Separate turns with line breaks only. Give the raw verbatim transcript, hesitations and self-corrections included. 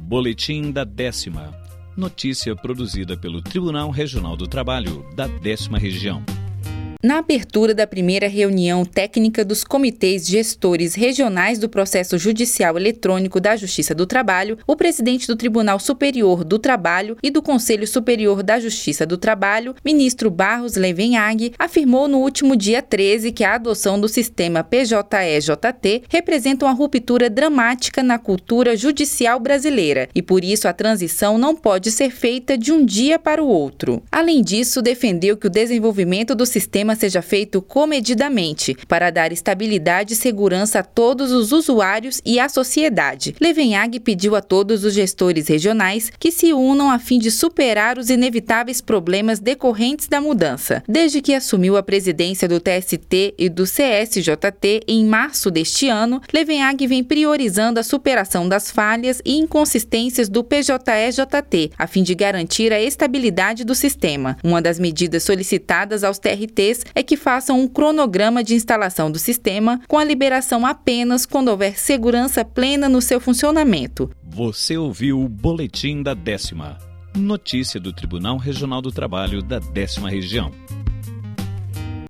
Boletim da Décima. Notícia produzida pelo Tribunal Regional do Trabalho da Décima Região.
Na abertura da primeira reunião técnica dos comitês gestores regionais do processo judicial eletrônico da Justiça do Trabalho, o presidente do Tribunal Superior do Trabalho e do Conselho Superior da Justiça do Trabalho, ministro Barros Levenhag, afirmou no último dia treze que a adoção do sistema P J E J T representa uma ruptura dramática na cultura judicial brasileira e, por isso, a transição não pode ser feita de um dia para o outro. Além disso, defendeu que o desenvolvimento do sistema seja feito comedidamente, para dar estabilidade e segurança a todos os usuários e à sociedade. Levenhag pediu a todos os gestores regionais que se unam a fim de superar os inevitáveis problemas decorrentes da mudança. Desde que assumiu a presidência do T S T e do C S J T em março deste ano, Levenhag vem priorizando a superação das falhas e inconsistências do P J E J T, a fim de garantir a estabilidade do sistema. Uma das medidas solicitadas aos T R Ts é que façam um cronograma de instalação do sistema, com a liberação apenas quando houver segurança plena no seu funcionamento.
Você ouviu o Boletim da Décima. Notícia do Tribunal Regional do Trabalho da Décima Região.